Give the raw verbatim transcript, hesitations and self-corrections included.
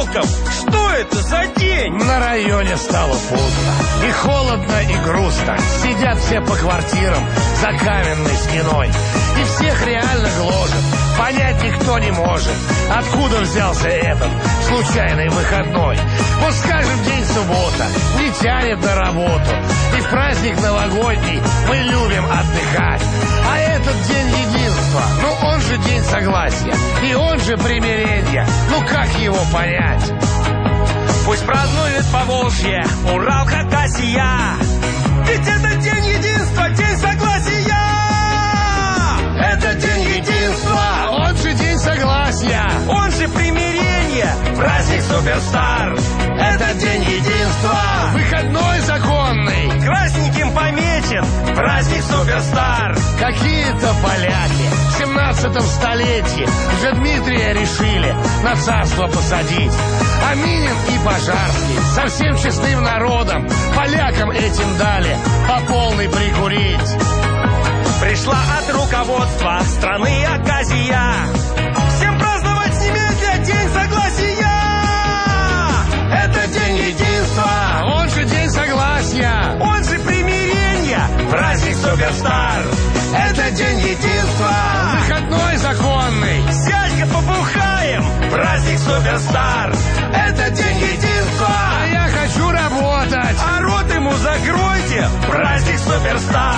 подростков. Что это за день? На районе стало пусто. И холодно, и грустно. Сидят все по квартирам за каменной стеной. И всех реально гложет. Понять никто не может, откуда взялся этот случайный выходной. Вот скажем, день суббота, не тянет на работу. И в праздник новогодний мы любим отдыхать. А этот день единства, ну он же день согласия. И он же примирения. Ну как его понять? Пусть празднует Поволжье, Урал, Хакасия. Ведь это день единства, день согласия. Это день единства, он же день согласия. Он же примирение, праздник Суперстар. Это день единства, выходной законный. Красненьким помечен, праздник Суперстар. Какие-то поляки в семнадцатом столетии уже Дмитрия решили на царство посадить. А Минин и Пожарский со всем честным народом полякам этим дали по полной прикурить. Пришла от руководства страны оказия. Всем праздновать немедля день согласия. Это день единства, он же день согласия. Он же примирение, праздник Суперстар. Это день единства, выходной законный. Сядь-ка побухаем, праздник Суперстар. Это день единства, а я хочу работать. А рот ему закройте, праздник Суперстар.